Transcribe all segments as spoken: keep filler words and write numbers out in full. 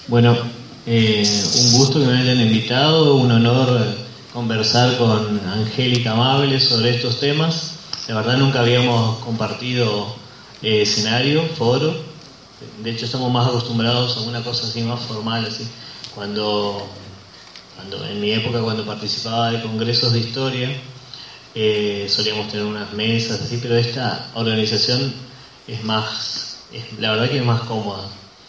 Bueno, eh, un gusto que me hayan invitado, un honor conversar con Angélica Amable sobre estos temas. La verdad nunca habíamos compartido eh, escenario, foro. De hecho estamos más acostumbrados a una cosa así más formal, así. Cuando, cuando en mi época cuando participaba de congresos de historia, eh, solíamos tener unas mesas así, pero esta organización es más, es, la verdad que es más cómoda.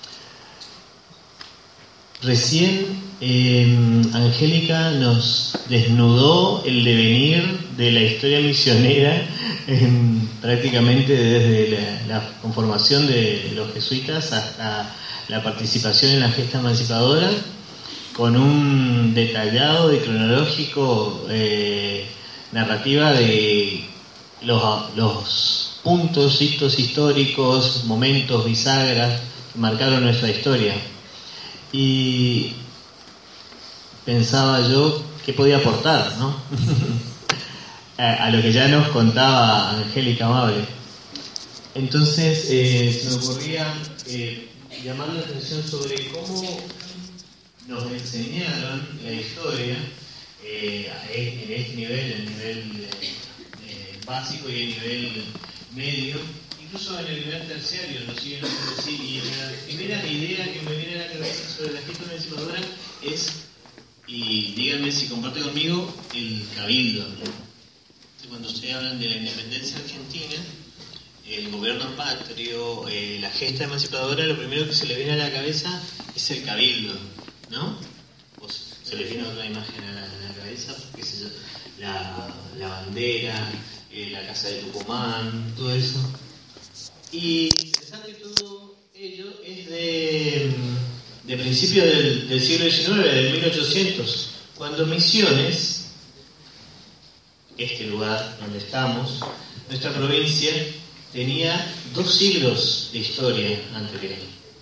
Recién eh, Angélica nos desnudó el devenir de la historia misionera eh, prácticamente desde la, la conformación de los jesuitas hasta la participación en la gesta emancipadora, con un detallado y cronológico eh, narrativa de los, los puntos, hitos históricos, momentos, bisagras que marcaron nuestra historia. Y pensaba yo qué podía aportar, ¿no? a, a lo que ya nos contaba Angélica Amable. Entonces eh, se me ocurría eh, llamar la atención sobre cómo nos enseñaron la historia eh, en este nivel, el nivel eh, básico y el nivel medio. Incluso en el nivel terciario lo siguen haciendo así. Y la primera idea que me viene a la cabeza sobre la gesta emancipadora es, y díganme si comparte conmigo, el cabildo. Cuando ustedes hablan de la independencia argentina, el gobierno patrio, eh, la gesta emancipadora, lo primero que se le viene a la cabeza es el cabildo, ¿no? O se le viene otra imagen a la, a la cabeza, qué sé yo, la, la bandera, eh, la casa de Tucumán, todo eso. Y pensar que todo ello es de, de principios del, del siglo diecinueve, del mil ochocientos, cuando Misiones, este lugar donde estamos, nuestra provincia, tenía dos siglos de historia anterior.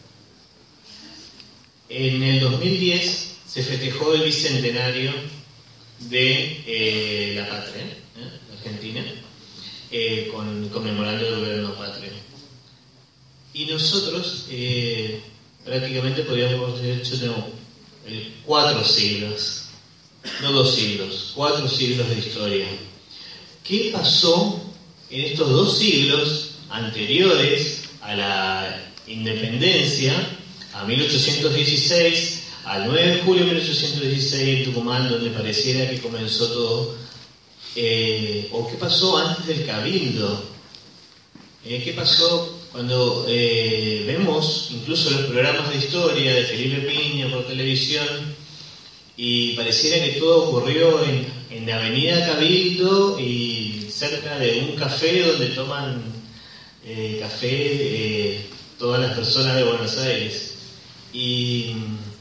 En el dos mil diez se festejó el bicentenario de eh, la patria, ¿eh? Argentina, eh, con, conmemorando el gobierno patrio. Y nosotros eh, prácticamente podríamos haber hecho no, eh, cuatro siglos, no dos siglos, cuatro siglos de historia. ¿Qué pasó en estos dos siglos anteriores a la independencia, a mil ochocientos dieciséis, al nueve de julio de mil ochocientos dieciséis en Tucumán, donde pareciera que comenzó todo? Eh, ¿O qué pasó antes del cabildo? Eh, ¿Qué pasó cuando eh, vemos incluso los programas de historia de Felipe Piña por televisión y pareciera que todo ocurrió en, en la avenida Cabildo y cerca de un café donde toman eh, café eh, todas las personas de Buenos Aires? Y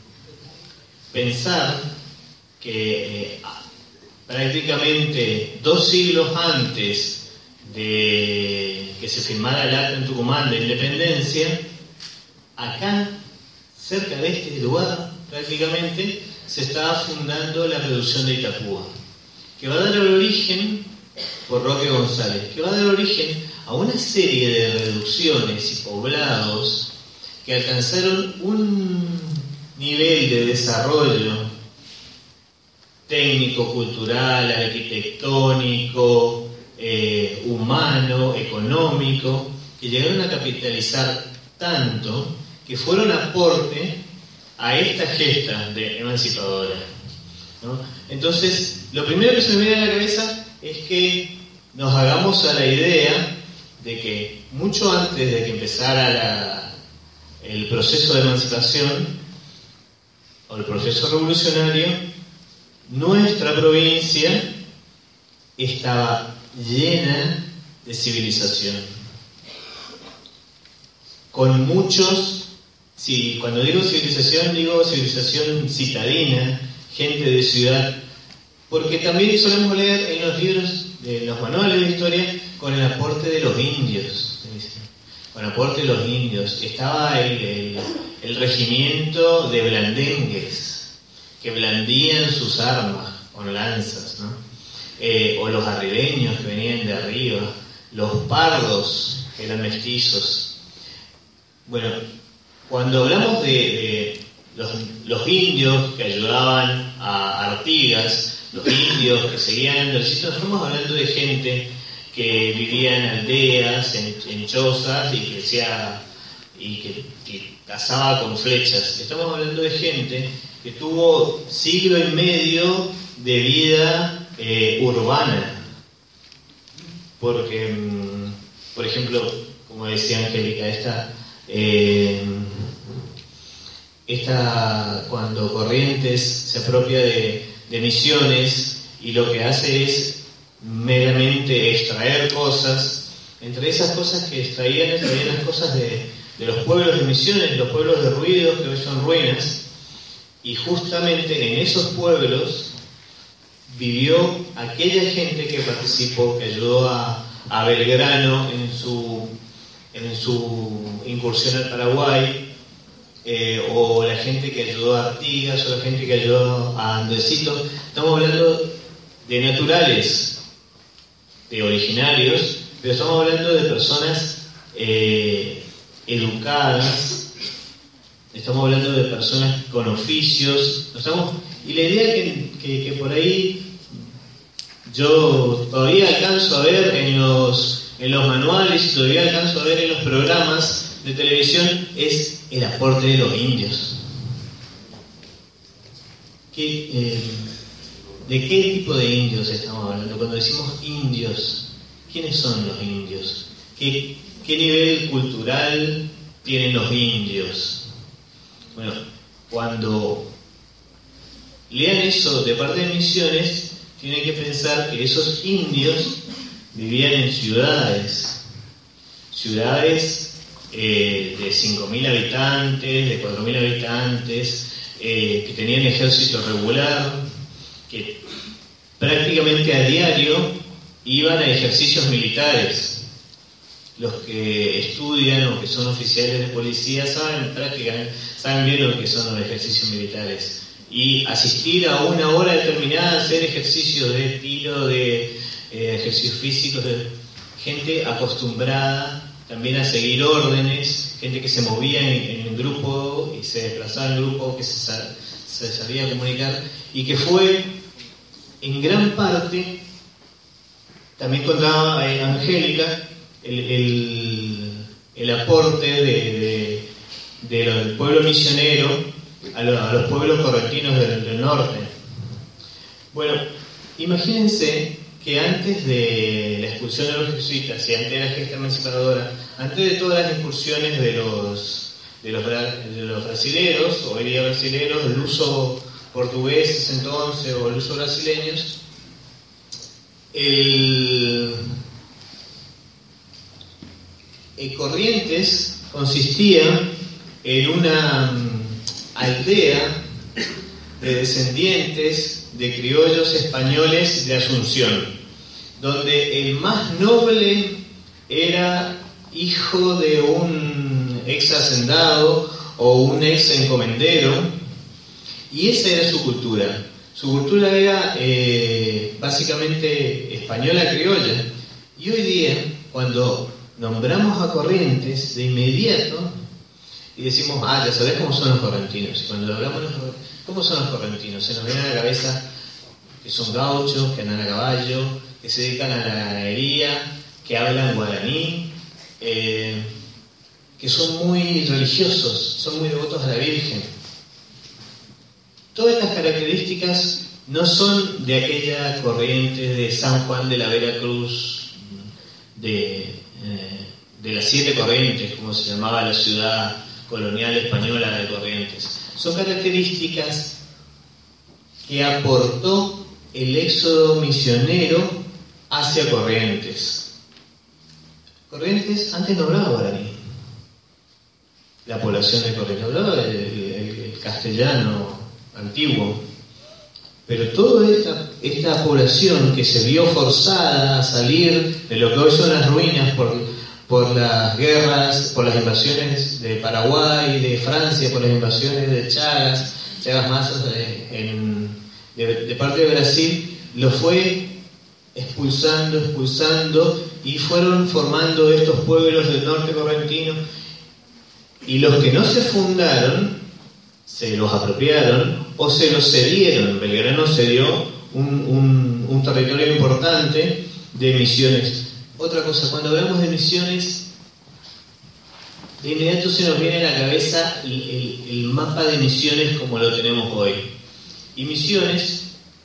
pensar que eh, prácticamente dos siglos antes de que se firmara el acta en Tucumán de independencia, acá, cerca de este lugar, prácticamente, se estaba fundando la reducción de Itapúa, que va a dar el origen, por Roque González, que va a dar origen a una serie de reducciones y poblados que alcanzaron un nivel de desarrollo técnico, cultural, arquitectónico, Eh, humano, económico, que llegaron a capitalizar tanto que fueron aporte a esta gesta de emancipadora, ¿no? Entonces, lo primero que se me viene a la cabeza es que nos hagamos a la idea de que mucho antes de que empezara la, el proceso de emancipación o el proceso revolucionario, nuestra provincia estaba llena de civilización, con muchos, sí, cuando digo civilización, digo civilización citadina, gente de ciudad, porque también solemos leer en los libros, en los manuales de historia, con el aporte de los indios, con el aporte de los indios, estaba el, el, el regimiento de blandengues, que blandían sus armas con lanzas, ¿no? Eh, o los arribeños que venían de arriba, los pardos que eran mestizos. Bueno, cuando hablamos de, de los, los indios que ayudaban a Artigas, los indios que seguían el sitio. Estamos hablando de gente que vivía en aldeas, en, en chozas, y que decía, y que, que cazaba con flechas. Estamos hablando de gente que tuvo siglo y medio de vida eh, urbana. Porque, por ejemplo, como decía Angélica, esta, eh, esta cuando Corrientes se apropia de, de Misiones y lo que hace es meramente extraer cosas, entre esas cosas que extraían, extraían las cosas de, de los pueblos de Misiones, los pueblos derruidos que hoy son ruinas, y justamente en esos pueblos vivió aquella gente que participó, que ayudó a, a Belgrano en su, en su incursión al Paraguay, eh, o la gente que ayudó a Artigas, o la gente que ayudó a Andresito. Estamos hablando de naturales, de originarios, pero estamos hablando de personas eh, educadas, estamos hablando de personas con oficios, estamos, y la idea que, que, que por ahí yo todavía alcanzo a ver en los, en los manuales y todavía alcanzo a ver en los programas de televisión es el aporte de los indios. ¿Qué, eh, ¿De qué tipo de indios estamos hablando? Cuando decimos indios, ¿quiénes son los indios? ¿Qué, qué nivel cultural tienen los indios? Bueno, cuando lean eso de parte de Misiones, tienen que pensar que esos indios vivían en ciudades, ciudades eh, de cinco mil habitantes, de cuatro mil habitantes, eh, que tenían ejército regular, que prácticamente a diario iban a ejercicios militares. Los que estudian o que son oficiales de policía saben prácticamente, saben bien lo que son los ejercicios militares. Y asistir a una hora determinada a hacer ejercicios de tiro, de eh, ejercicios físicos, de gente acostumbrada también a seguir órdenes, gente que se movía en, en grupo y se desplazaba en grupo, que se, se sabía comunicar, y que fue en gran parte, también contaba eh, Angélica, el, el, el aporte de, de, de lo del pueblo misionero a, lo, a los pueblos correntinos del, del norte. Bueno, imagínense que antes de la expulsión de los jesuitas y antes de la gesta emancipadora, antes de todas las incursiones de los, de los, de los brasileros, hoy día brasileros, el uso portugueses entonces o el uso brasileños, el, el Corrientes consistía en una aldea de descendientes de criollos españoles de Asunción, donde el más noble era hijo de un ex hacendado o un ex encomendero, y esa era su cultura. Su cultura era eh, básicamente española criolla. Y hoy día, cuando nombramos a Corrientes, de inmediato, y decimos, ah, ya sabés cómo son los correntinos. Y cuando hablamos de los, ¿cómo son los correntinos? Se nos viene a la cabeza que son gauchos, que andan a caballo, que se dedican a la ganadería, que hablan guaraní, eh, que son muy religiosos, son muy devotos a la Virgen. Todas estas características no son de aquella corriente de San Juan de la Veracruz, de, eh, de las siete Corrientes, como se llamaba la ciudad colonial española de Corrientes. Son características que aportó el éxodo misionero hacia Corrientes. Corrientes antes no hablaba guaraní. La población de Corrientes hablaba el, el, el castellano antiguo. Pero toda esta, esta población que se vio forzada a salir de lo que hoy son las ruinas por, por las guerras, por las invasiones de Paraguay, de Francia, por las invasiones de Chagas, Chagas Mazas de, en, de, de parte de Brasil, lo fue expulsando, expulsando, y fueron formando estos pueblos del norte correntino, y los que no se fundaron se los apropiaron o se los cedieron. Belgrano cedió un, un, un territorio importante de Misiones. Otra cosa, cuando hablamos de Misiones, de inmediato se nos viene a la cabeza el, el, el mapa de Misiones como lo tenemos hoy. Y Misiones,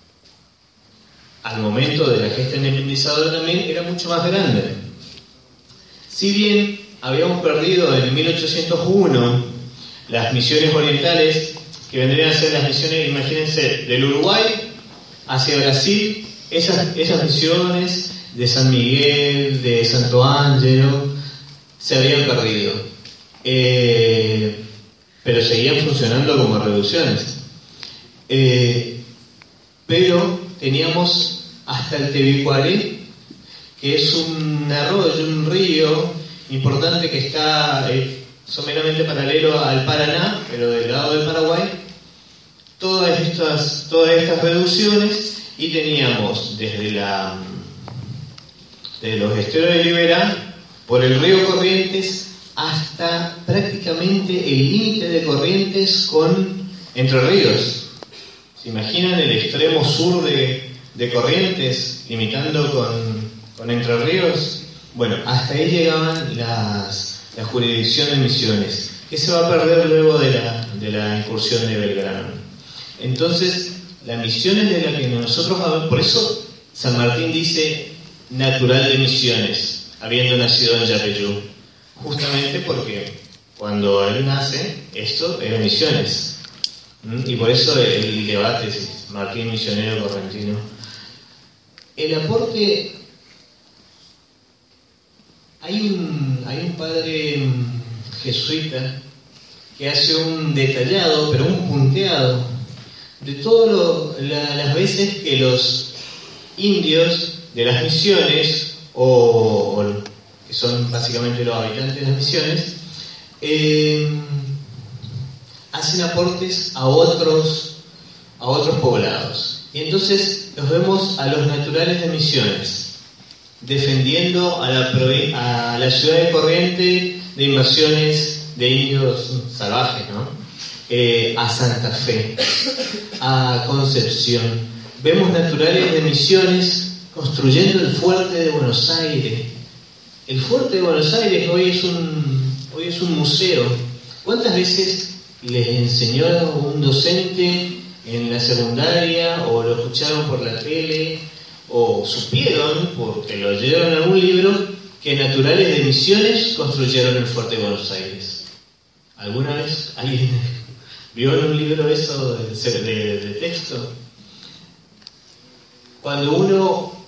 al momento de la gesta independizadora también, era mucho más grande. Si bien habíamos perdido en mil ochocientos uno las misiones orientales, que vendrían a ser las misiones, imagínense, del Uruguay hacia Brasil, esas, esas misiones de San Miguel, de Santo Ángelo, se habían perdido. Eh, pero seguían funcionando como reducciones. Eh, pero teníamos hasta el Tebicuaré, que es un arroyo, un río importante que está eh, someramente paralelo al Paraná, pero del lado del Paraguay, todas estas, todas estas reducciones, y teníamos desde la de los esteros de Liberá, por el río Corrientes, hasta prácticamente el límite de Corrientes con Entre Ríos. ¿Se imaginan el extremo sur de, de Corrientes, limitando con, con Entre Ríos? Bueno, hasta ahí llegaban las, la jurisdicción de Misiones, que se va a perder luego de la, de la incursión de Belgrano. Entonces, la Misiones de la que nosotros hablamos, por eso San Martín dice natural de Misiones, habiendo nacido en Yapeyú, justamente porque cuando él nace, esto era Misiones. Y por eso el debate es Martín misionero correntino. El aporte, hay un, hay un padre jesuita que hace un detallado, pero un punteado, de todas la, las veces que los indios de las misiones, o, o que son básicamente los habitantes de las misiones, eh, hacen aportes a otros, a otros poblados. Y entonces los vemos a los naturales de Misiones, defendiendo a la, a la ciudad de Corrientes de invasiones de indios salvajes, ¿no? Eh, a Santa Fe, a Concepción. Vemos naturales de Misiones construyendo el fuerte de Buenos Aires. El fuerte de Buenos Aires hoy es un, hoy es un museo. ¿Cuántas veces les enseñó un docente en la secundaria, o lo escucharon por la tele, o supieron, porque lo leyeron en algún libro, que naturales de Misiones construyeron el fuerte de Buenos Aires? ¿Alguna vez alguien vio en un libro eso de, de, de texto? Cuando uno